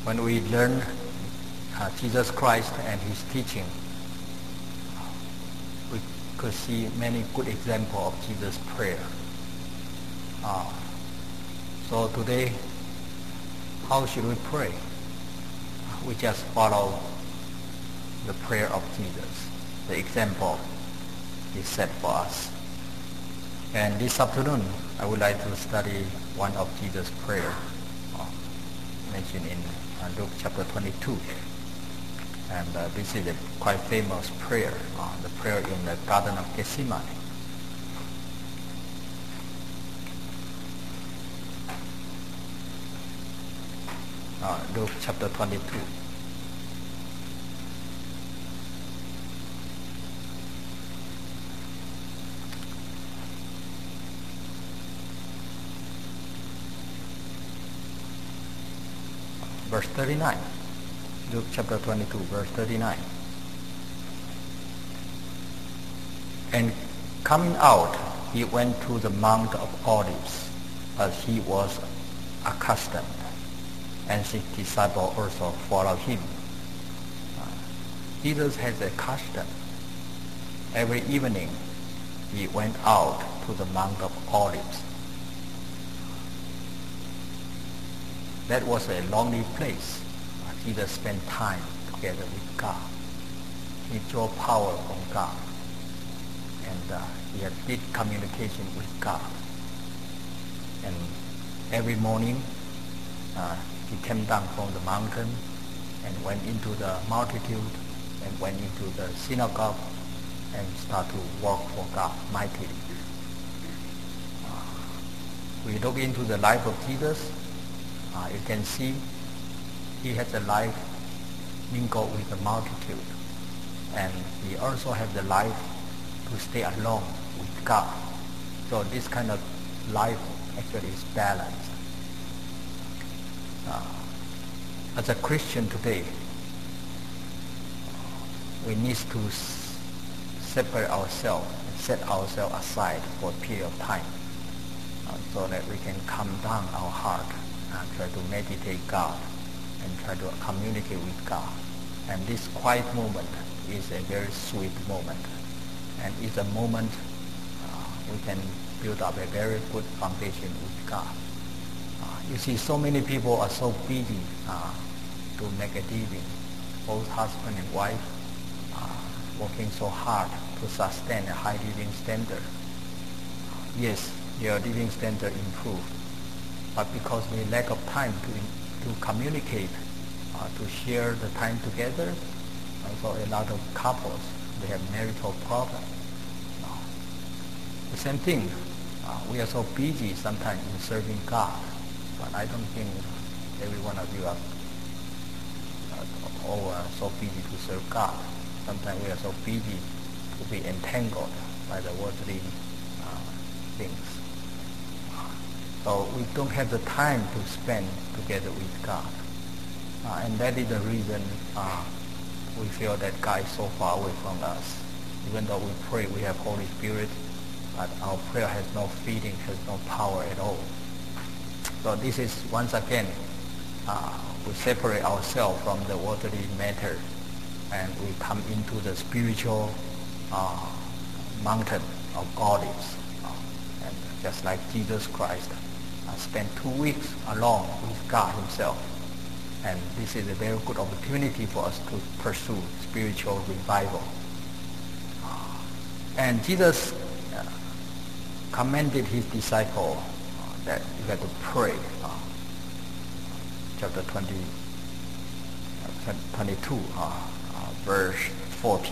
when we learn Jesus Christ and His teaching, we could see many good examples of Jesus' prayer. So today, how should we pray? We just follow the prayer of Jesus. The example is set for us. And this afternoon, I would like to study one of Jesus' prayer mentioned in Luke chapter 22. And this is a quite famous prayer, the prayer in the Garden of Gethsemane. Luke chapter 22. Verse 39. Luke chapter 22, verse 39. And coming out, he went to the Mount of Olives, as he was accustomed, and his disciples also followed him. Jesus has a custom. Every evening, he went out to the Mount of Olives. That was a lonely place. Jesus spent time together with God. He drew power from God. And he had deep communication with God. And every morning, he came down from the mountain and went into the multitude and went into the synagogue and started to work for God mightily. We look into the life of Jesus. You can see he has a life mingled with the multitude, and he also has the life to stay alone with God. So this kind of life actually is balanced. As a Christian today, we need to separate ourselves, set ourselves aside for a period of time, so that we can calm down our heart and try to meditate God and try to communicate with God. And this quiet moment is a very sweet moment, and it's a moment we can build up a very good foundation with God. You see, so many people are so busy to make a living, both husband and wife, working so hard to sustain a high living standard. Yes, their living standard improved, but because they lack of time to communicate, to share the time together, also a lot of couples, they have marital problems. The same thing, we are so busy sometimes in serving God, but I don't think every one of you are all so busy to serve God. Sometimes we are so busy to be entangled by the worldly things. So we don't have the time to spend together with God. And that is the reason we feel that God is so far away from us. Even though we pray, we have Holy Spirit, but our prayer has no feeling, has no power at all. So this is, once again, we separate ourselves from the worldly matter, and we come into the spiritual mountain of olives. And just like Jesus Christ spent 2 weeks alone with God himself. And this is a very good opportunity for us to pursue spiritual revival. And Jesus commanded his disciples that you have to pray. Chapter 22, verse 40.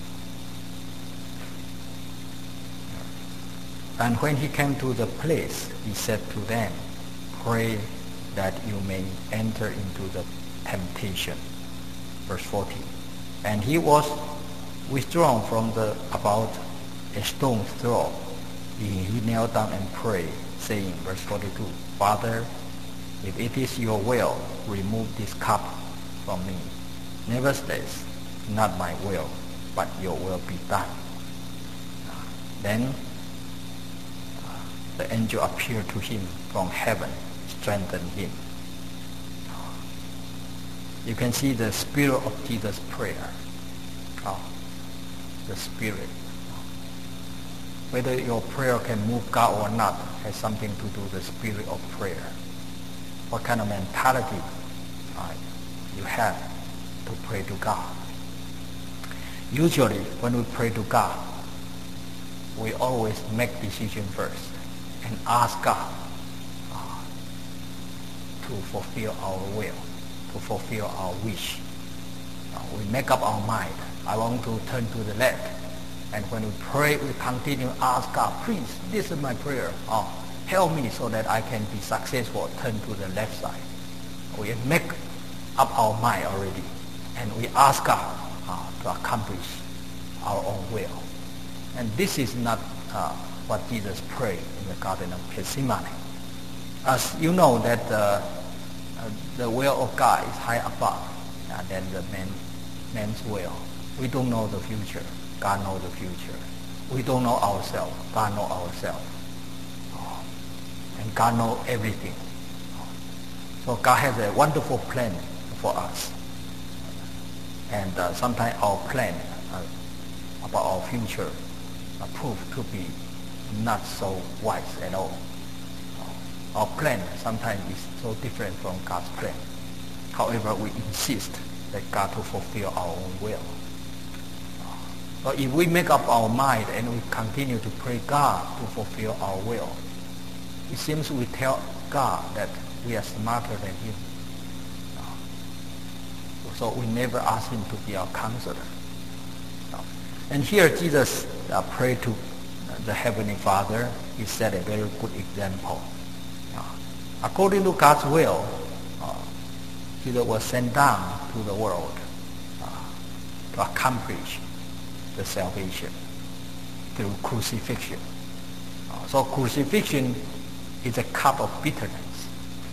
And when he came to the place, he said to them, pray that you may enter into the temptation. Verse 40. And he was withdrawn from about a stone's throw. He knelt down and prayed, saying, verse 42, Father, if it is your will, remove this cup from me. Nevertheless, not my will, but your will be done. Then the angel appeared to him from heaven, strengthened him. You can see the spirit of Jesus' prayer. The spirit. Whether your prayer can move God or not has something to do with the spirit of prayer. What kind of mentality you have to pray to God. Usually, when we pray to God, we always make decision first and ask God to fulfill our will, to fulfill our wish. We make up our mind. I want to turn to the left. And when we pray, we continue to ask God, please, this is my prayer. Help me so that I can be successful, turn to the left side. We make up our mind already. And we ask God to accomplish our own will. And this is not what Jesus prayed in the Garden of Gethsemane. As you know that the will of God is high above than the man's will. We don't know the future. God knows the future. We don't know ourselves. God knows ourselves. And God knows everything. So God has a wonderful plan for us. And sometimes our plan about our future prove to be not so wise at all. Our plan sometimes is so different from God's plan. However, we insist that God to fulfill our own will. So if we make up our mind and we continue to pray God to fulfill our will, it seems we tell God that we are smarter than Him. So we never ask Him to be our counselor. And here Jesus prayed to the Heavenly Father. He set a very good example. According to God's will, Jesus was sent down to the world to accomplish the salvation through crucifixion. So crucifixion is a cup of bitterness.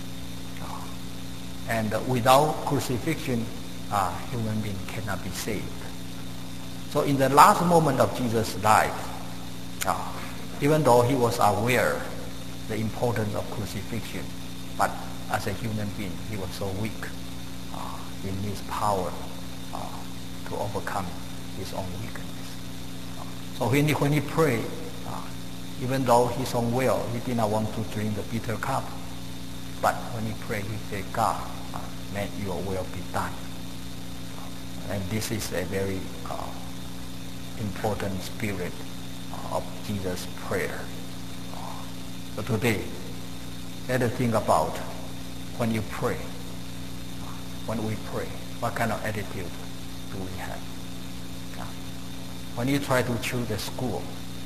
And without crucifixion, human being cannot be saved. So in the last moment of Jesus' life, even though he was aware the importance of crucifixion, but as a human being, he was so weak. He needs power to overcome his own weakness. So when he prayed, even though his own will, he did not want to drink the bitter cup, but when he prayed, he said, God, may your will be done. And this is a very important spirit of Jesus' prayer. So today, let us think about when you pray, when we pray, what kind of attitude do we have? When you try to choose a school,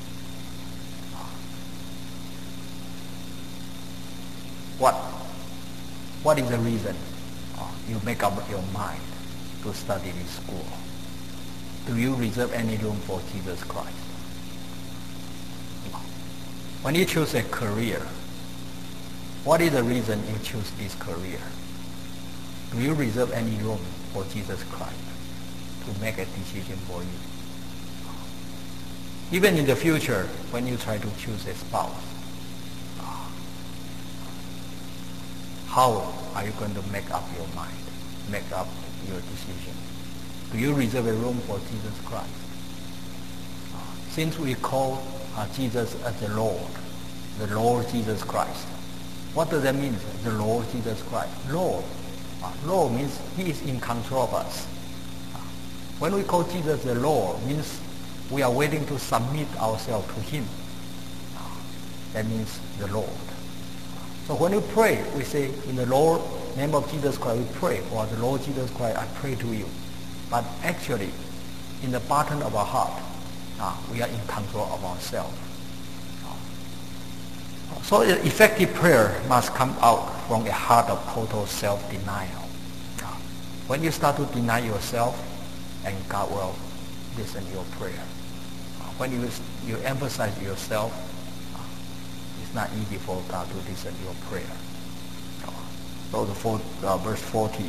what is the reason you make up your mind to study this school? Do you reserve any room for Jesus Christ? When you choose a career, what is the reason you choose this career? Do you reserve any room for Jesus Christ to make a decision for you? Even in the future, when you try to choose a spouse, how are you going to make up your mind, make up your decision? Do you reserve a room for Jesus Christ? Since we call Jesus as the Lord Jesus Christ, what does that mean, the Lord Jesus Christ? Lord means He is in control of us. When we call Jesus the Lord, means we are willing to submit ourselves to Him. That means the Lord. So when we pray, we say, in the name of Jesus Christ, we pray, or the Lord Jesus Christ, I pray to you. But actually, in the bottom of our heart, we are in control of ourselves. So effective prayer must come out from a heart of total self-denial. When you start to deny yourself, and God will listen to your prayer. When you emphasize yourself, it's not easy for God to listen to your prayer. So verse 40,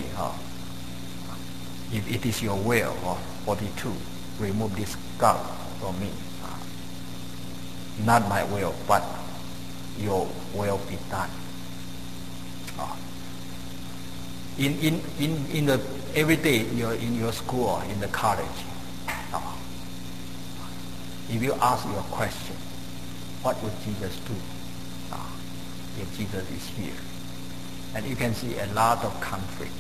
if it is your will, or 42, remove this cup from me. Not my will, but your will be done. In the every day you're in your school or in the college, if you ask your question, what would Jesus do if Jesus is here? And you can see a lot of conflict.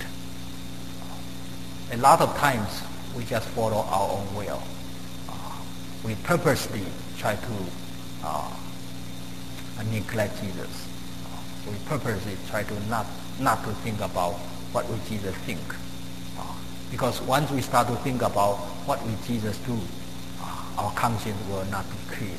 A lot of times we just follow our own will. We purposely try to neglect Jesus. We purposely try to not to think about what would Jesus think. Because once we start to think about what would Jesus do, our conscience will not be clear.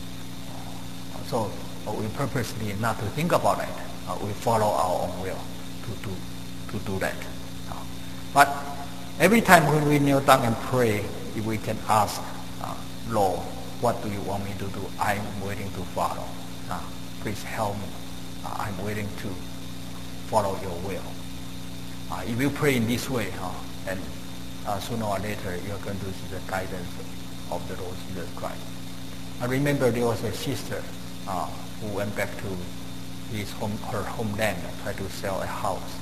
So we purposely not to think about it. We follow our own will to do that. But every time when we kneel down and pray, if we can ask, Lord, what do you want me to do? I'm willing to follow. Please help me. I'm willing to follow your will. If you pray in this way, and sooner or later you're going to see the guidance of the Lord Jesus Christ. I remember there was a sister who went back to her homeland and tried to sell a house.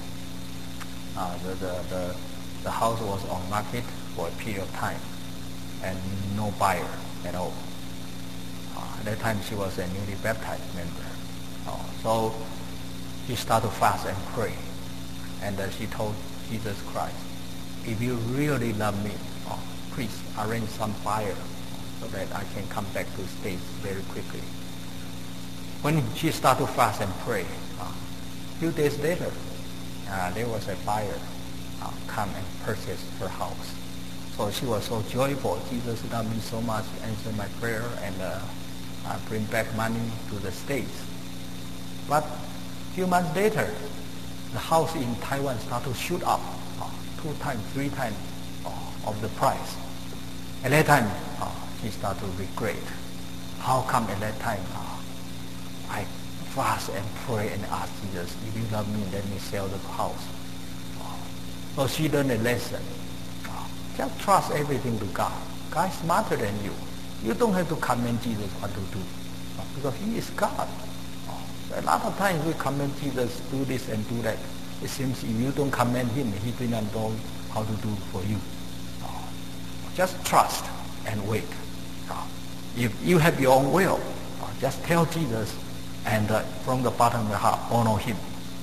The house was on market for a period of time and no buyer at all. At that time she was a newly baptized member. So she started to fast and pray. And she told Jesus Christ, if you really love me, please arrange some buyer so that I can come back to the States very quickly. When she started to fast and pray, a few days later, there was a buyer come and purchase her house. So she was so joyful. Jesus loved me so much, answered my prayer, and bring back money to the States. But a few months later, the house in Taiwan started to shoot up 2 times, 3 times of the price. At that time, she started to regret. How come at that time I fast and pray and ask Jesus, if you love me, let me sell the house. So she learned a lesson. Just trust everything to God. God is smarter than you. You don't have to command Jesus what to do, because he is God. So a lot of times we command Jesus, do this and do that. It seems if you don't command him, he does not know how to do for you. Just trust and wait. If you have your own will, just tell Jesus, and from the bottom of your heart, honor him.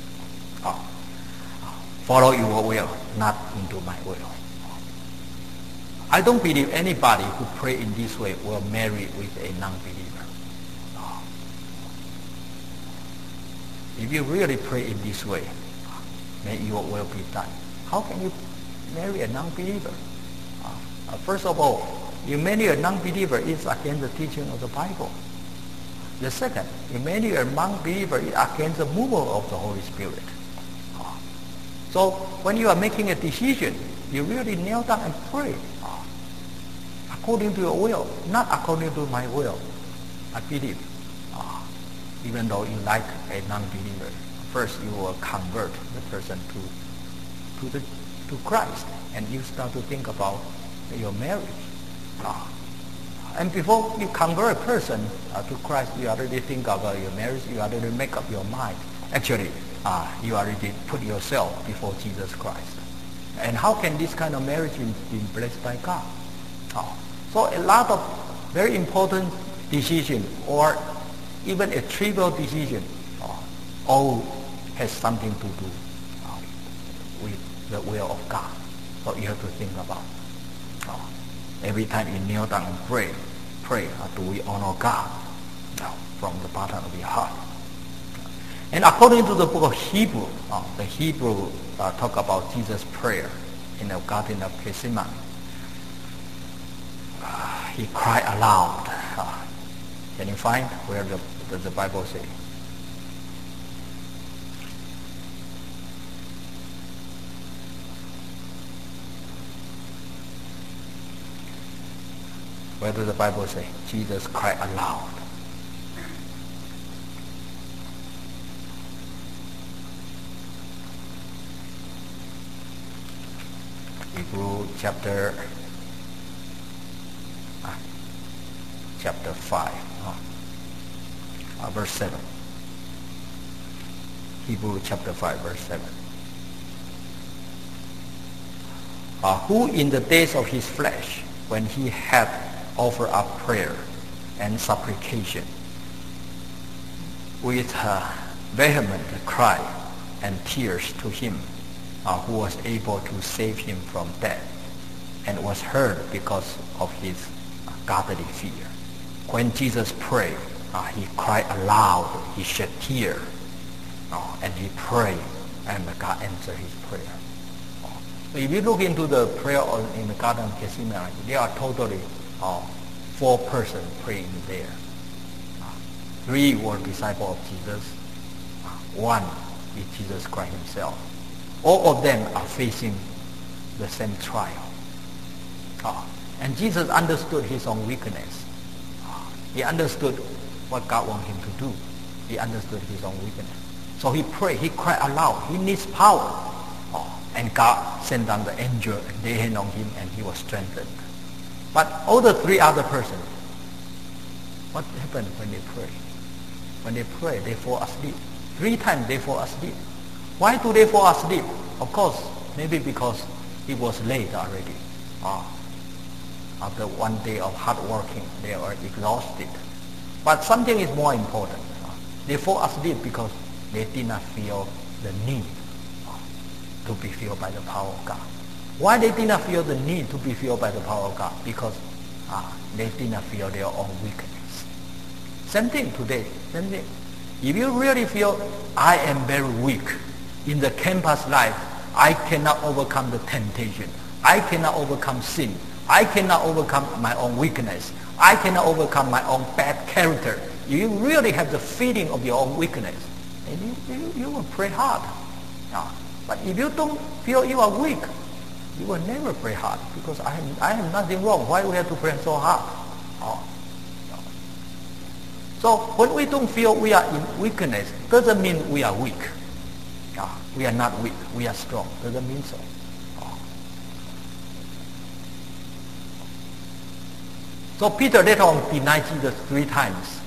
Follow your will, not into my will. I don't believe anybody who pray in this way will marry with a non-believer. If you really pray in this way, may your will be done. How can you marry a non-believer? First of all, you marry a non-believer is against the teaching of the Bible. The second, you marry a non-believer is against the movement of the Holy Spirit. So when you are making a decision, you really kneel down and pray according to your will, not according to my will. I believe, even though you like a non-believer, first you will convert the person to Christ, and you start to think about your marriage. And before you convert a person to Christ, you already think about your marriage, you already make up your mind. Actually, you already put yourself before Jesus Christ. And how can this kind of marriage be blessed by God? So a lot of very important decision, or even a trivial decision, all has something to do with the will of God. So you have to think about. Every time you kneel down and pray, do we honor God? From the bottom of your heart. And according to the book of Hebrew, the Hebrew talk about Jesus' prayer in the Garden of Gethsemane. He cried aloud. Can you find where does the Bible say? Where does the Bible say? Jesus cried aloud. Hebrew chapter 5, verse 7. Hebrew chapter 5, verse 7. who in the days of his flesh, when he had offered up prayer and supplication with vehement cry and tears to him, who was able to save him from death, and was heard because of his godly fear. When Jesus prayed, he cried aloud, he shed tears, and he prayed, and God answered his prayer. If you look into the prayer in the Garden of Gethsemane, there are totally 4 persons praying there. 3 were disciples of Jesus. 1 is Jesus Christ himself. All of them are facing the same trial. And Jesus understood his own weakness. He understood what God wanted him to do. He understood his own weakness. So he prayed, he cried aloud. He needs power. And God sent down the angel and lay hand on him, and he was strengthened. But all the 3 other persons, what happened when they pray? When they pray, they fall asleep. 3 times they fall asleep. Why do they fall asleep? Of course, maybe because it was late already. After 1 day of hard working, they were exhausted. But something is more important. They fall asleep because they did not feel the need to be filled by the power of God. Why they did not feel the need to be filled by the power of God? Because they did not feel their own weakness. Same thing today. Same thing. If you really feel, I am very weak in the campus life, I cannot overcome the temptation, I cannot overcome sin, I cannot overcome my own weakness, I cannot overcome my own bad character. You really have the feeling of your own weakness, and you will pray hard. But if you don't feel you are weak, you will never pray hard, because I have nothing wrong. Why do we have to pray so hard? So when we don't feel we are in weakness, doesn't mean we are weak. We are not weak. We are strong. Doesn't mean so. So Peter later on denied Jesus 3 times.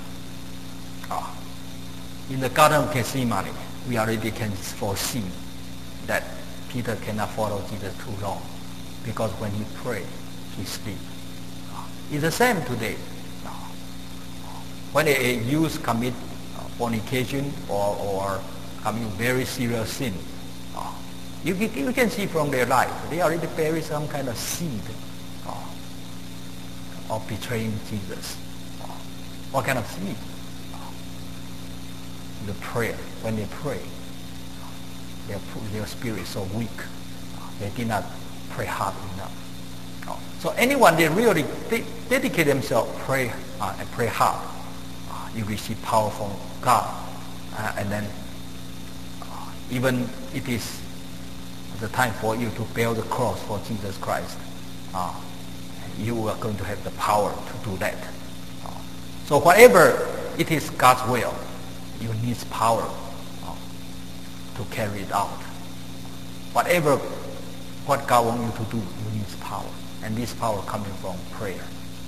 In the Garden of Gethsemane, we already can foresee that Peter cannot follow Jesus too long, because when he prayed, he sleep. It's the same today. When a youth commit fornication or commit very serious sin, you can see from their life, they already bury some kind of seed of betraying Jesus. What kind of seed? The prayer. When they pray, their spirit is so weak. They did not pray hard enough. So anyone they really dedicate themselves, pray and pray hard, you receive power from God, and then even it is the time for you to bear the cross for Jesus Christ. You are going to have the power to do that. So whatever it is God's will, you need power to carry it out. What God wants you to do, you need power. And this power coming from prayer.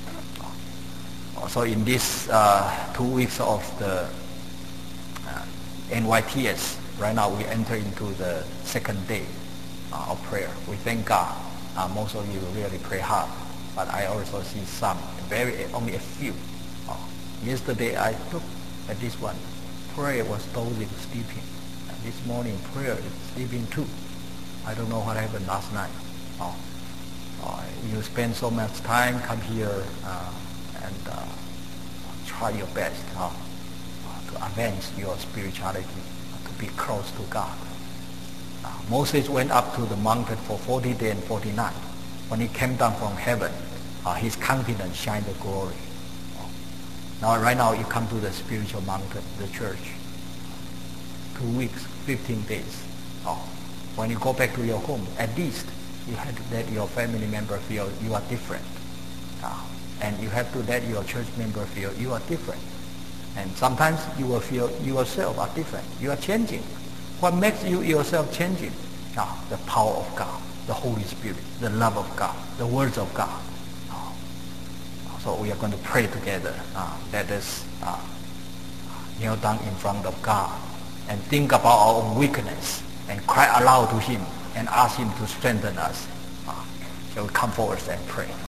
So in this 2 weeks of the NYTS, right now we enter into the 2nd day of prayer. We thank God. Most of you really pray hard, but I also see some, only a few. Yesterday I looked at this one. Prayer was dozing, sleeping. And this morning prayer is sleeping too. I don't know what happened last night. You spend so much time, come here and try your best to advance your spirituality, to be close to God. Moses went up to the mountain for 40 days and 40 nights. When he came down from heaven, his countenance shined the glory. Now, right now, you come to the spiritual mountain, the church. 2 weeks, 15 days. When you go back to your home, at least you have to let your family member feel you are different. And you have to let your church member feel you are different. And sometimes you will feel you yourself are different. You are changing. What makes you yourself changing? The power of God, the Holy Spirit, the love of God, the words of God. So we are going to pray together. Let us kneel down in front of God and think about our own weakness and cry aloud to Him and ask Him to strengthen us. Shall we come forward and pray?